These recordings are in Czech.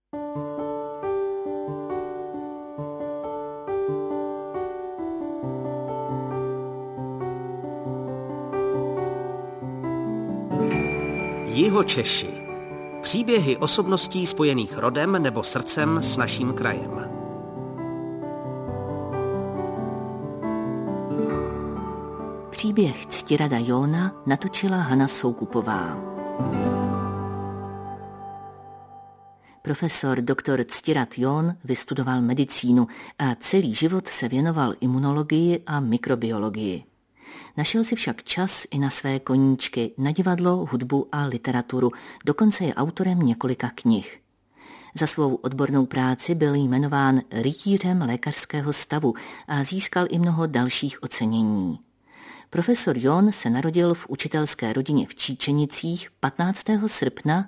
Jihočeši. Příběhy osobností spojených rodem nebo srdcem s naším krajem. Příběh Ctirada Jóna natočila Hana Soukupová. Profesor dr. Ctirad Jón vystudoval medicínu a celý život se věnoval imunologii a mikrobiologii. Našel si však čas i na své koníčky, na divadlo, hudbu a literaturu, dokonce je autorem několika knih. Za svou odbornou práci byl jmenován rytířem lékařského stavu a získal i mnoho dalších ocenění. Profesor Jón se narodil v učitelské rodině v Číčenicích 15. srpna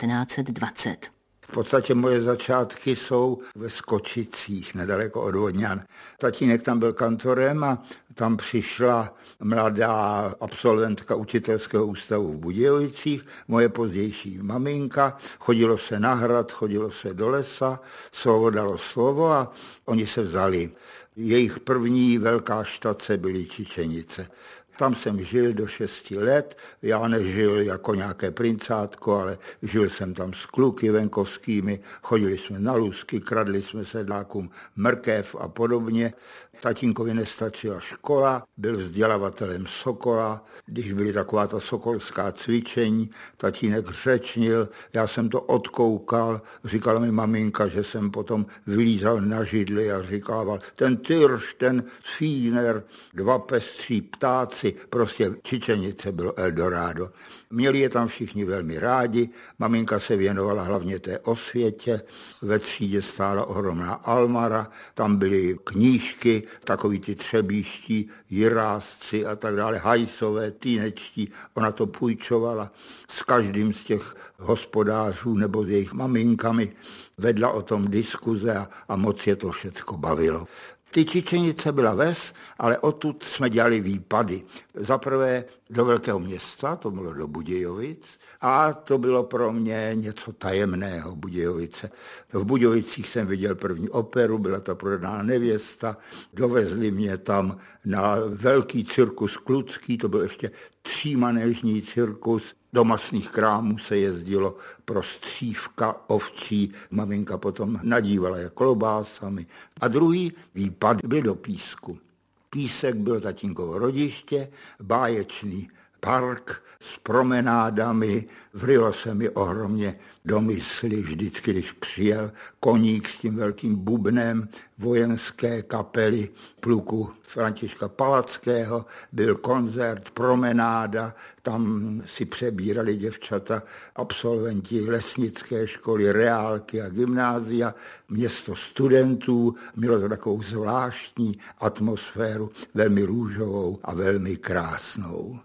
1920. V podstatě moje začátky jsou ve Skočicích, nedaleko od Vodňan. Tatínek tam byl kantorem a tam přišla mladá absolventka učitelského ústavu v Budějovicích, moje pozdější maminka. Chodilo se na hrad, chodilo se do lesa, slovo dalo slovo a oni se vzali. Jejich první velká štace byly Číčenice. Tam jsem žil do 6 let, já nežil jako nějaké princátko, ale žil jsem tam s kluky venkovskými, chodili jsme na lůzky, kradli jsme sedlákům mrkev a podobně. Tatínkovi nestačila škola, byl vzdělavatelem Sokola, když byly taková ta sokolská cvičení, tatínek řečnil, já jsem to odkoukal, říkala mi maminka, že jsem potom vylízal na židli a říkával, ten tyrš, ten sfíner, 2 pestří ptáci, prostě Číčenice bylo Eldorado. Měli je tam všichni velmi rádi, maminka se věnovala hlavně té osvětě, ve třídě stála ohromná almara, tam byly knížky, takový ty třebíští, jirásci a tak dále, hajsové, týnečtí, ona to půjčovala s každým z těch hospodářů nebo s jejich maminkami, vedla o tom diskuze a moc je to všecko bavilo. Ty Číčenice byla ves, ale odtud jsme dělali výpady. Zaprvé do velkého města, to bylo do Budějovic, a to bylo pro mě něco tajemného, Budějovice. V Budějovicích jsem viděl první operu, byla to Prodaná nevěsta, dovezli mě tam na velký cirkus Kludský, to byl ještě 3manéžní cirkus, do masných krámů se jezdilo pro střívka ovčí, maminka potom nadívala je klobásami. A druhý výpad byl do Písku. Písek byl tatínkovo rodiště, báječný park s promenádami, vrylo se mi ohromně do mysli vždycky, když přijel koník s tím velkým bubnem vojenské kapely pluku Františka Palackého, byl koncert, promenáda, tam si přebírali děvčata absolventi lesnické školy, reálky a gymnázia, město studentů, mělo to takovou zvláštní atmosféru, velmi růžovou a velmi krásnou.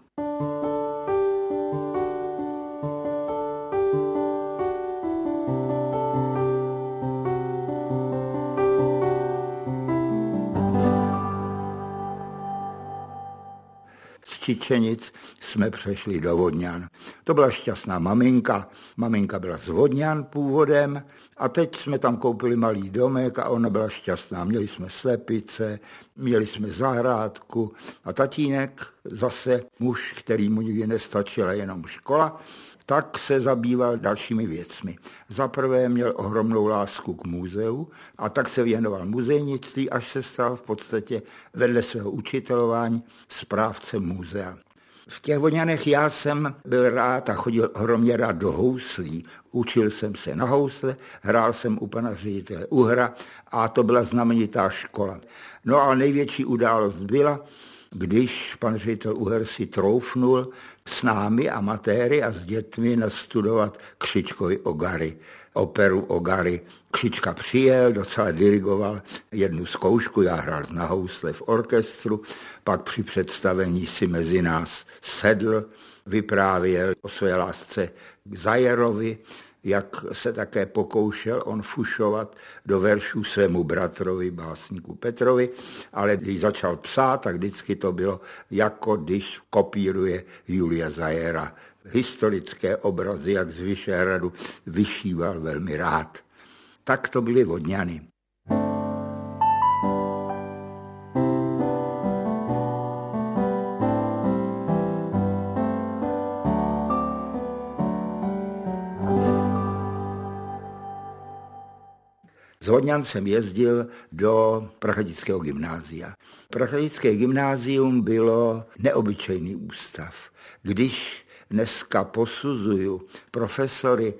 Číčenic jsme přešli do Vodňan. To byla šťastná maminka. Maminka byla z Vodňan původem a teď jsme tam koupili malý domek a ona byla šťastná. Měli jsme slepice, měli jsme zahrádku a tatínek, zase muž, který mu nikdy nestačila jenom škola, tak se zabýval dalšími věcmi. Za prvé měl ohromnou lásku k muzeu a tak se věnoval muzejnictví, až se stal v podstatě vedle svého učitelování správcem muzea. V těch Vodňanech já jsem byl rád a chodil ohromně rád do houslí. Učil jsem se na housle, hrál jsem u pana ředitele Uhra a to byla znamenitá škola. No a největší událost byla, když pan ředitel Uher si troufnul s námi amatéry a s dětmi nastudovat Křičkovi Ogary, operu Ogary. Křička přijel, docela dirigoval jednu zkoušku, já hrál na housle v orchestru, pak při představení si mezi nás sedl, vyprávěl o své lásce k Zajerovi, jak se také pokoušel on fušovat do veršů svému bratrovi, básníku Petrovi, ale když začal psát, tak vždycky to bylo, jako když kopíruje Julia Zajera. Historické obrazy, jak z Vyšehradu, vyšíval velmi rád. Tak to byly Vodňany. Z Vodňan jsem jezdil do Prachatického gymnázia. Prachatické gymnázium bylo neobyčejný ústav. Když dneska posuzuju profesory,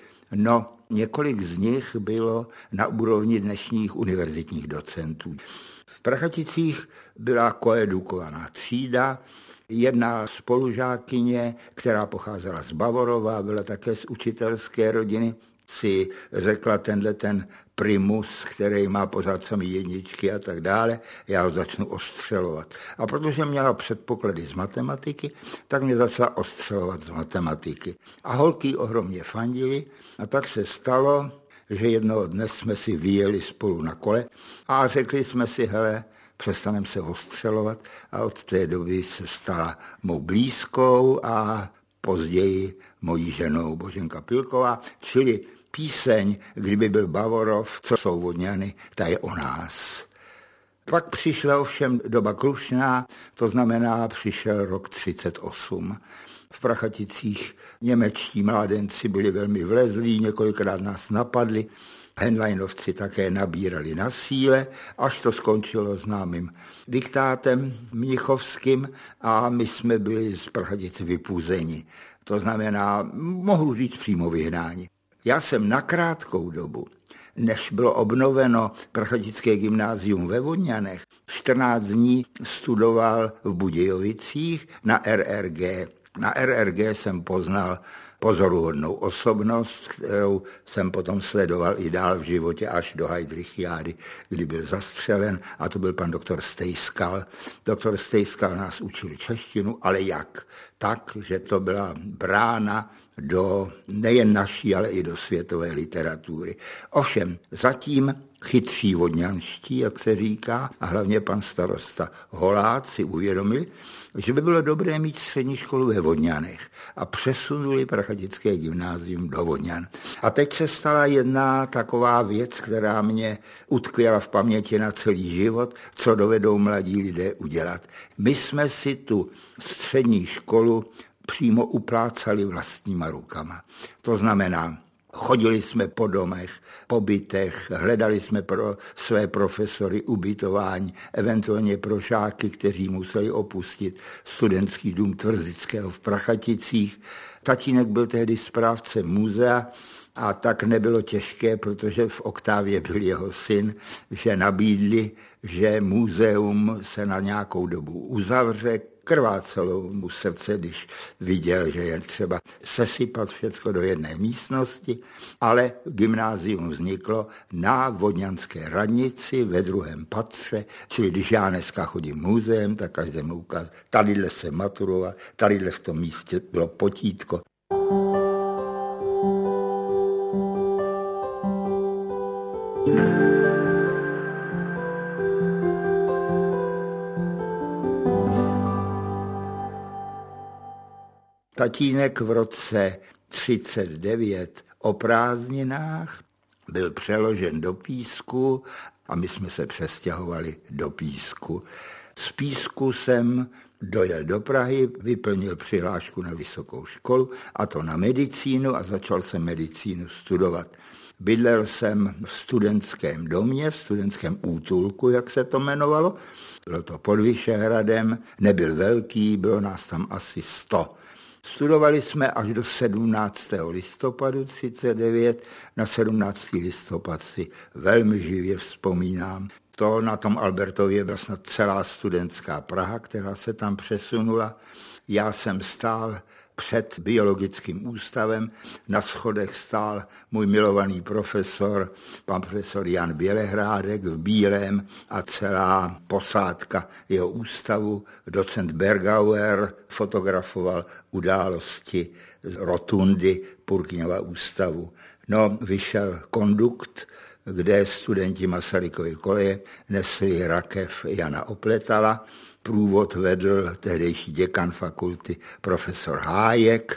několik z nich bylo na úrovni dnešních univerzitních docentů. V Prachaticích byla koedukovaná třída, jedna spolužákyně, která pocházela z Bavorova, byla také z učitelské rodiny, si řekla ten primus, který má pořád samý jedničky a tak dále, já ho začnu ostřelovat. A protože měla předpoklady z matematiky, tak mě začala ostřelovat z matematiky. A holky ohromně fandily a tak se stalo, že jednoho dne jsme si vyjeli spolu na kole a řekli jsme si, hele, přestaneme se ostřelovat, a od té doby se stala mou blízkou a později mojí ženou Boženka Pilková, čili píseň Kdyby byl Bavorov, co jsou Vodňany, ta je o nás. Pak přišla ovšem doba krušná, to znamená přišel rok 1938. V Prachaticích němečtí mládenci byli velmi vlezlí, několikrát nás napadli, Henleinovci také nabírali na síle, až to skončilo známým diktátem mnichovským a my jsme byli z Prachatic vypuzeni. To znamená, mohu říct přímo vyhnání. Já jsem na krátkou dobu, než bylo obnoveno Prachatické gymnázium ve Vodňanech, 14 dní studoval v Budějovicích na RRG. Na RRG jsem poznal pozoruhodnou osobnost, kterou jsem potom sledoval i dál v životě až do Heydrichiády, kdy byl zastřelen, a to byl pan doktor Stejskal. Doktor Stejskal nás učil češtinu, ale jak? Tak, že to byla brána do nejen naší, ale i do světové literatury. Ovšem, zatím chytří vodňanští, jak se říká, a hlavně pan starosta Holát si uvědomili, že by bylo dobré mít střední školu ve Vodňanech a přesunuli Prachatické gymnázium do Vodňan. A teď se stala jedna taková věc, která mě utkvěla v paměti na celý život, co dovedou mladí lidé udělat. My jsme si tu střední školu přímo uplácali vlastníma rukama. To znamená, chodili jsme po domech, po bytech, hledali jsme pro své profesory ubytování, eventuálně pro žáky, kteří museli opustit studentský dům Tvrzického v Prachaticích. Tatínek byl tehdy správcem muzea a tak nebylo těžké, protože v Oktávě byl jeho syn, že nabídli, že muzeum se na nějakou dobu uzavře. Krvácelo mu srdce, když viděl, že je třeba sesypat všecko do jedné místnosti, ale gymnázium vzniklo na Vodňanské radnici ve 2. patře, čili když já dneska chodím muzeem, tak každému ukážu, tadyhle se maturoval, tadyhle v tom místě bylo potítko. Tatínek v roce 1939 o prázdninách byl přeložen do Písku a my jsme se přestěhovali do Písku. Z Písku jsem dojel do Prahy, vyplnil přihlášku na vysokou školu, a to na medicínu, a začal jsem medicínu studovat. Bydlel jsem v studentském domě, v studentském útulku, jak se to jmenovalo. Bylo to pod Vyšehradem, nebyl velký, bylo nás tam asi 100. Studovali jsme až do 17. listopadu 1939. Na 17. listopad si velmi živě vzpomínám. To na tom Albertově byla snad celá studentská Praha, která se tam přesunula. Já jsem stál před biologickým ústavem, na schodech stál můj milovaný profesor, pan profesor Jan Bělehrádek v bílém a celá posádka jeho ústavu. Docent Bergauer fotografoval události z rotundy Purkyňova ústavu. Vyšel kondukt, kde studenti Masarykovy koleje nesli rakev Jana Opletala. Průvod vedl tehdejší děkan fakulty profesor Hájek.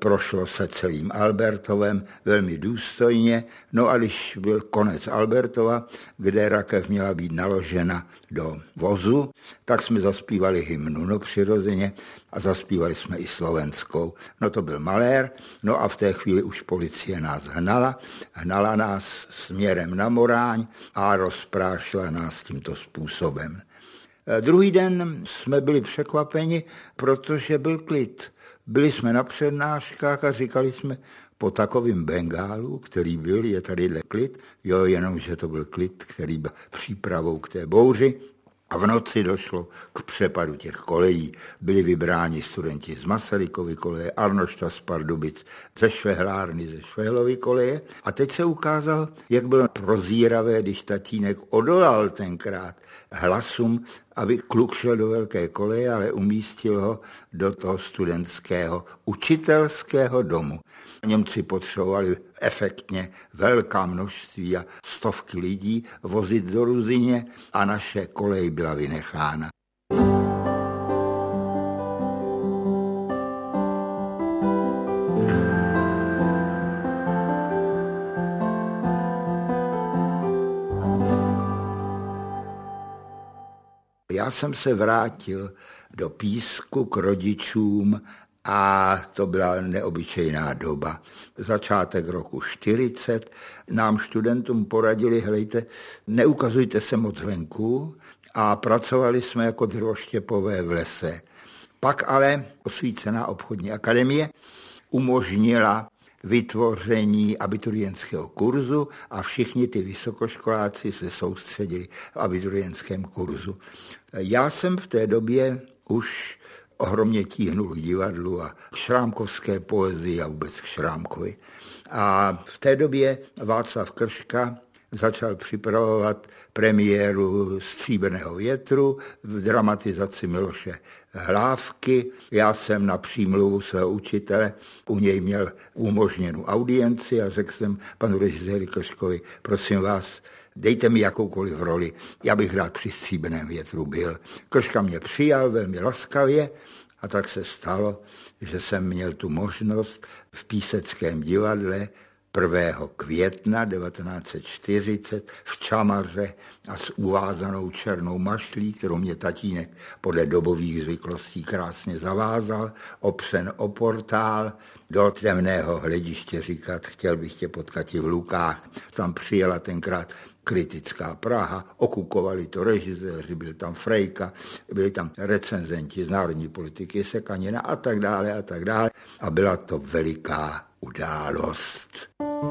prošlo se celým Albertovem velmi důstojně. No a když byl konec Albertova, kde rakev měla být naložena do vozu, tak jsme zaspívali hymnu, no přirozeně, a zaspívali jsme i slovenskou. No to byl malér, no a v té chvíli už policie nás hnala nás směrem na Moráň a rozprášila nás tímto způsobem. Druhý den jsme byli překvapeni, protože byl klid. Byli jsme na přednáškách a říkali jsme, po takovým Bengálu, který byl, je tady klid, jo, jenomže to byl klid, který byl přípravou k té bouři. A v noci došlo k přepadu těch kolejí. Byli vybráni studenti z Masarykovy koleje, Arnošta z Pardubic, ze Švehlárny, ze Švehlovy koleje. A teď se ukázal, jak bylo prozíravé, když tatínek odolal tenkrát hlasům, aby kluk šel do velké koleje, ale umístil ho do toho studentského učitelského domu. Němci potřebovali efektně velká množství a stovky lidí vozit do Ruzyně a naše kolej byla vynechána. Já jsem se vrátil do Písku k rodičům a to byla neobyčejná doba. Začátek roku 40 nám studentům poradili, helejte, neukazujte se moc venku, a pracovali jsme jako drvoštěpové v lese. Pak ale osvícená obchodní akademie umožnila vytvoření abiturientského kurzu a všichni ty vysokoškoláci se soustředili v abiturientském kurzu. Já jsem v té době už ohromně tíhnul k divadlu a k šrámkovské poezii a vůbec k Šrámkovi. A v té době Václav Krška začal připravovat premiéru Stříbrného větru v dramatizaci Miloše Hlávky. Já jsem na přímluvu svého učitele u něj měl umožněnou audienci a řekl jsem panu režiséri Krškovi, prosím vás, dejte mi jakoukoliv roli, já bych rád při Stříbrném větru byl. Krška mě přijal velmi laskavě a tak se stalo, že jsem měl tu možnost v Píseckém divadle 1. května 1940 v čamaře a s uvázanou černou mašlí, kterou mě tatínek podle dobových zvyklostí krásně zavázal, opřen o portál, do temného hlediště říkat, chtěl bych tě potkat i v Lukách. Tam přijela tenkrát kritická Praha, okupovali to režiséři, byl tam Frejka, byli tam recenzenti z národní politiky Sekanina a tak dále a byla to veliká událost.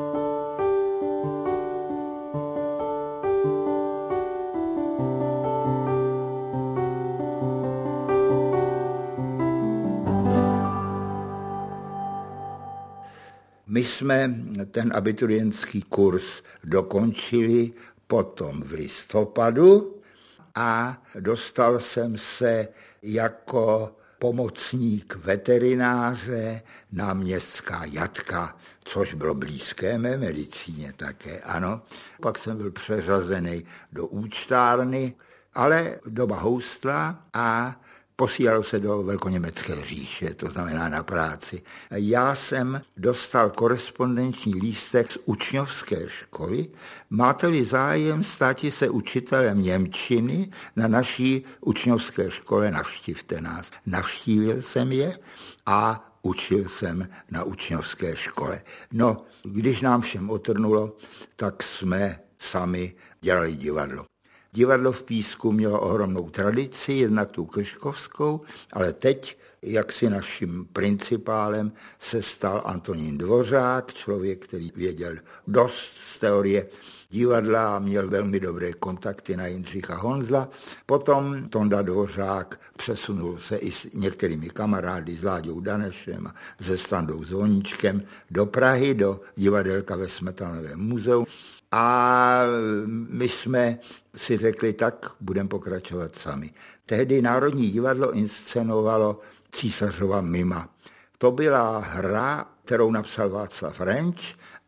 My jsme ten abiturientský kurz dokončili potom v listopadu a dostal jsem se jako pomocník veterináře na Městská jatka, což bylo blízké mé medicíně také, ano. Pak jsem byl přeřazený do účtárny, ale doba houstla a posílalo se do Velkoněmecké říše, to znamená na práci. Já jsem dostal korespondenční lístek z učňovské školy. Máte-li zájem státi se učitelem němčiny na naší učňovské škole, navštivte nás. Navštívil jsem je a učil jsem na učňovské škole. No, když nám všem otrnulo, tak jsme sami dělali divadlo. Divadlo v Písku mělo ohromnou tradici, jednak tu krškovskou, ale teď, jak si naším principálem, se stal Antonín Dvořák, člověk, který věděl dost z teorie divadla a měl velmi dobré kontakty na Jindřicha Honzla. Potom Tonda Dvořák přesunul se i s některými kamarády, s Láďou Danešem a se Standou Zvoníčkem do Prahy, do divadelka ve Smetanovém muzeu. A my jsme si řekli, tak budeme pokračovat sami. Tehdy Národní divadlo inscenovalo Císařova mima. To byla hra, kterou napsal Václav Renč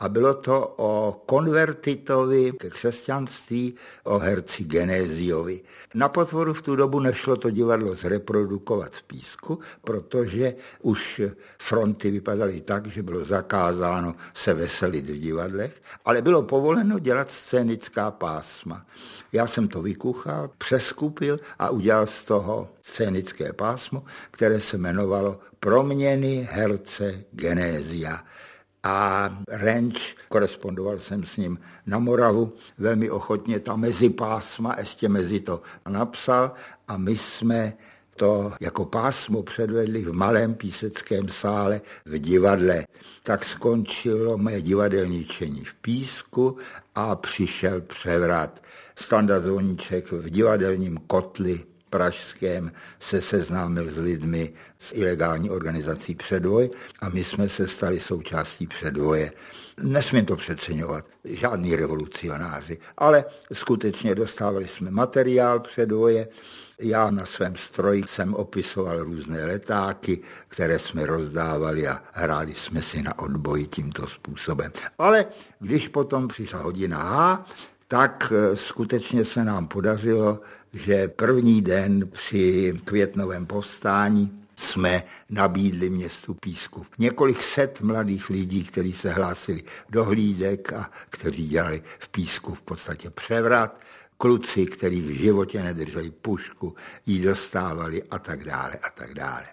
a bylo to o konvertitovi ke křesťanství, o herci Genéziovi. Na potvoru v tu dobu nešlo to divadlo zreprodukovat v Písku, protože už fronty vypadaly tak, že bylo zakázáno se veselit v divadlech, ale bylo povoleno dělat scénická pásma. Já jsem to vykuchal, přeskupil a udělal z toho scénické pásmo, které se jmenovalo Proměny herce Genézia. A Renč, korespondoval jsem s ním na Moravu, velmi ochotně ta mezipásma ještě mezi to napsal a my jsme to jako pásmo předvedli v malém píseckém sále v divadle. Tak skončilo mé divadelničení v Písku a přišel převrat. Standa Zvoníček v divadelním kotli pražském se seznámil s lidmi z ilegální organizací Předvoj a my jsme se stali součástí Předvoje. Nesmím to přeceňovat, žádný revolucionáři, ale skutečně dostávali jsme materiál Předvoje. Já na svém stroji jsem opisoval různé letáky, které jsme rozdávali a hráli jsme si na odboji tímto způsobem. Ale když potom přišla hodina H, tak skutečně se nám podařilo, že první den při květnovém povstání jsme nabídli městu Písku několik set mladých lidí, kteří se hlásili do hlídek a kteří dělali v Písku v podstatě převrat. Kluci, kteří v životě nedrželi pušku, ji dostávali a tak dále a tak dále.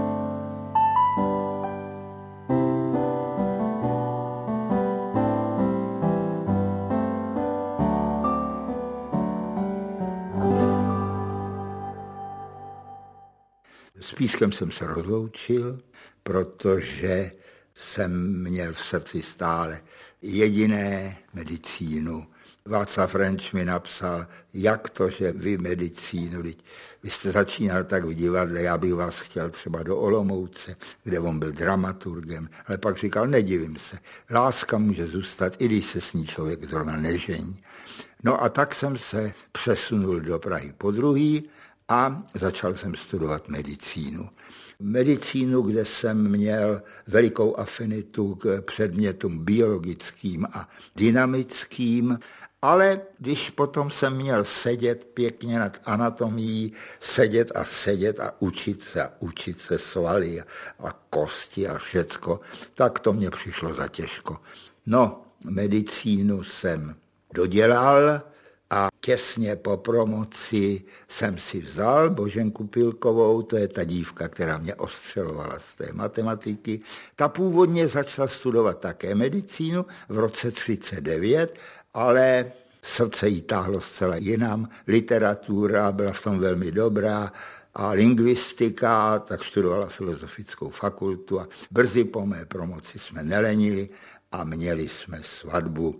S Pískem jsem se rozloučil, protože jsem měl v srdci stále jediné medicínu. Václav Renč mi napsal, jak to, že vy medicínu, vy jste začínal tak v divadle, já bych vás chtěl třeba do Olomouce, kde on byl dramaturgem, ale pak říkal, nedivím se, láska může zůstat, i když se s ní člověk zrovna nežení. No a tak jsem se přesunul do Prahy podruhý a začal jsem studovat medicínu. Medicínu, kde jsem měl velikou afinitu k předmětům biologickým a dynamickým, ale když potom jsem měl sedět pěkně nad anatomií, sedět a učit se svaly a kosti a všecko, tak to mě přišlo za těžko. No, medicínu jsem dodělal a těsně po promoci jsem si vzal Boženku Pilkovou, to je ta dívka, která mě ostřelovala z té matematiky. Ta původně začala studovat také medicínu v roce 1939, ale srdce jí táhlo zcela jinam. Literatura byla v tom velmi dobrá a lingvistika, tak studovala filozofickou fakultu a brzy po mé promoci jsme nelenili a měli jsme svatbu.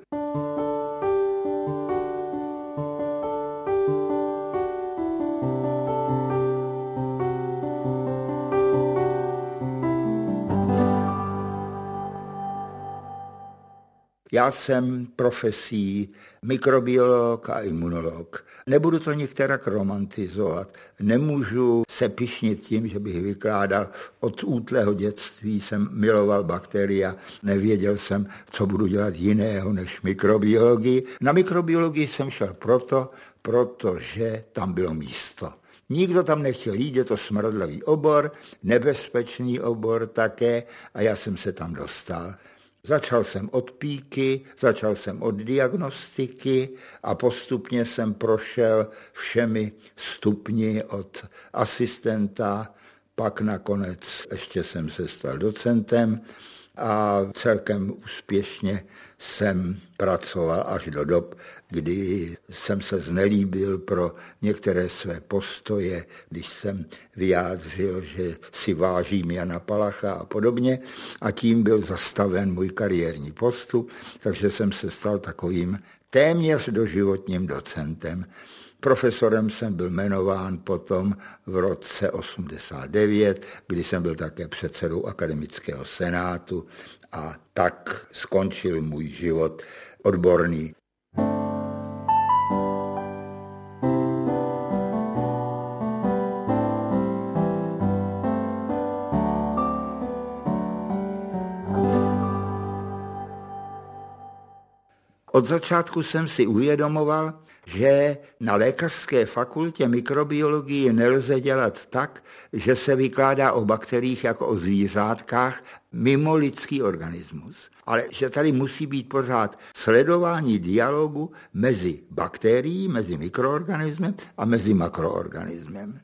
Já jsem profesí mikrobiolog a imunolog. Nebudu to některak romantizovat. Nemůžu se pyšnit tím, že bych vykládal. Od útlého dětství jsem miloval bakteria. Nevěděl jsem, co budu dělat jiného než mikrobiologii. Na mikrobiologii jsem šel protože tam bylo místo. Nikdo tam nechtěl jít, je to smradlavý obor, nebezpečný obor také a já jsem se tam dostal. Začal jsem od píky, začal jsem od diagnostiky a postupně jsem prošel všemi stupni od asistenta, pak nakonec ještě jsem se stal docentem a celkem úspěšně jsem pracoval až do dob, kdy jsem se znelíbil pro některé své postoje, když jsem vyjádřil, že si vážím Jana Palacha a podobně a tím byl zastaven můj kariérní postup, takže jsem se stal takovým téměř doživotním docentem. Profesorem jsem byl jmenován potom v roce 89, kdy jsem byl také předsedou akademického senátu a tak skončil můj život odborný. od začátku jsem si uvědomoval, že na lékařské fakultě mikrobiologii nelze dělat tak, že se vykládá o bakteriích jako o zvířátkách mimo lidský organismus. Ale že tady musí být pořád sledování dialogu mezi bakterií, mezi mikroorganismem a mezi makroorganismem.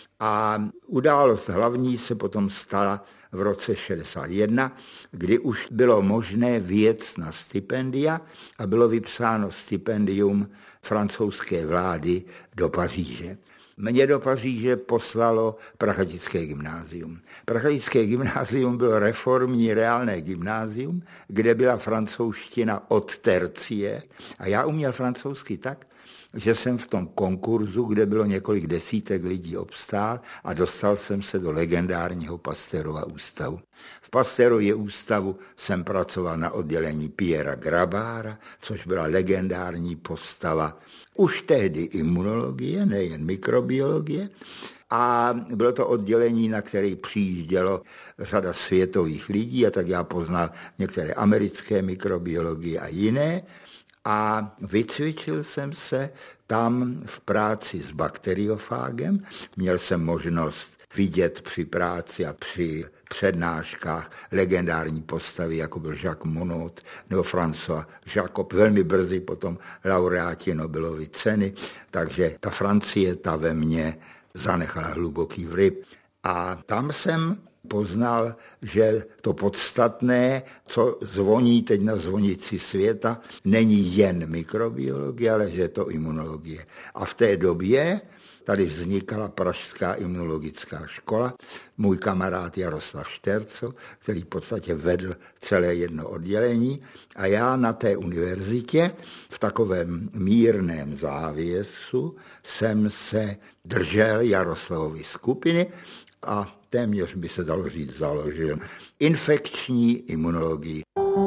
A událost hlavní se potom stala v roce 61, kdy už bylo možné vyjet na stipendia a bylo vypsáno stipendium francouzské vlády do Paříže. Mě do Paříže poslalo Prachatické gymnázium. Prachatické gymnázium bylo reformní reálné gymnázium, kde byla francouzština od tercie. A já uměl francouzsky tak, že jsem v tom konkurzu, kde bylo několik desítek lidí, obstál a dostal jsem se do legendárního Pasteurova ústavu. V Pasteurově ústavu jsem pracoval na oddělení Pierra Grabara, což byla legendární postava už tehdy imunologie, nejen mikrobiologie. A bylo to oddělení, na které přijíždělo řada světových lidí, a tak já poznal některé americké mikrobiologie a jiné. A vycvičil jsem se tam v práci s bakteriofágem. Měl jsem možnost vidět při práci a při přednáškách legendární postavy, jako byl Jacques Monod nebo François Jacob, velmi brzy potom laureáti Nobelovy ceny. Takže ta Francie, ta ve mně zanechala hluboký vryb. A tam jsem poznal, že to podstatné, co zvoní teď na zvonici světa, není jen mikrobiologie, ale že je to imunologie. A v té době tady vznikala Pražská imunologická škola. Můj kamarád Jaroslav Štercl, který v podstatě vedl celé jedno oddělení. A já na té univerzitě v takovém mírném závěsu jsem se držel Jaroslavovy skupiny a téměř by se dalo říct založil infekční imunologii.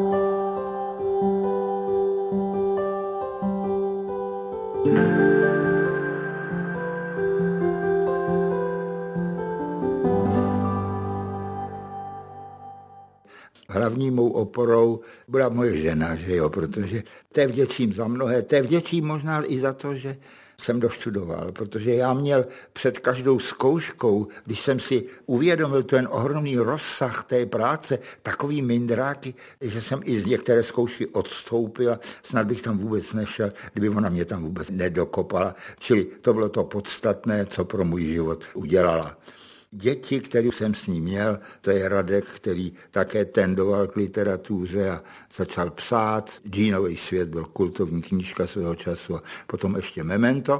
Hlavní mou oporou byla moje žena, že jo, protože té vděčím za mnohé, té vděčím možná i za to, že jsem doštudoval, protože já měl před každou zkouškou, když jsem si uvědomil ten ohromný rozsah té práce, takový mindráky, že jsem i z některé zkoušky odstoupil, snad bych tam vůbec nešel, kdyby ona mě tam vůbec nedokopala. Čili to bylo to podstatné, co pro můj život udělala. Děti, který jsem s ním měl, to je Radek, který také tendoval k literatuře a začal psát. Džínový svět byl kultovní knížka svého času a potom ještě Memento.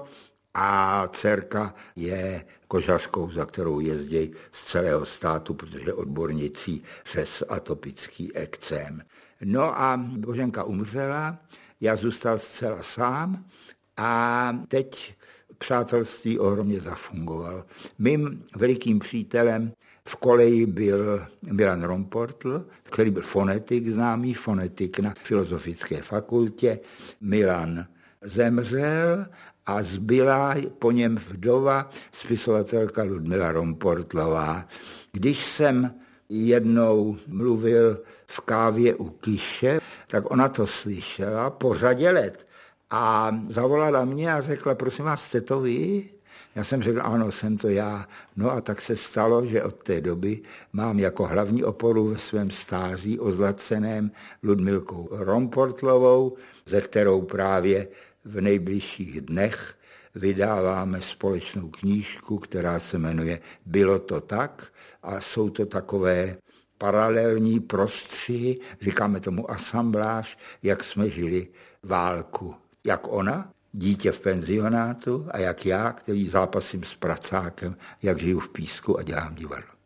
A dcerka je kožařkou, za kterou jezdí z celého státu, protože odbornicí přes atopický ekcém. No a Boženka umřela, já zůstal zcela sám a teď přátelství ohromně zafungoval. Mým velikým přítelem v koleji byl Milan Romportl, který byl fonetik, známý fonetik na Filozofické fakultě. Milan zemřel a zbyla po něm vdova, spisovatelka Ludmila Romportlová. Když jsem jednou mluvil v kávě u Kyše, tak ona to slyšela po řadě let. A zavolala mě a řekla, prosím vás, jste to vy? Já jsem řekl, ano, jsem to já. No a tak se stalo, že od té doby mám jako hlavní oporu ve svém stáří ozlaceném Ludmilkou Romportlovou, ze kterou právě v nejbližších dnech vydáváme společnou knížku, která se jmenuje Bylo to tak, a jsou to takové paralelní prostřihy, říkáme tomu asambláž, jak jsme žili válku. Jak ona, dítě v penzionátu, a jak já, který zápasím s pracákem, jak žiju v Písku a dělám divadlo.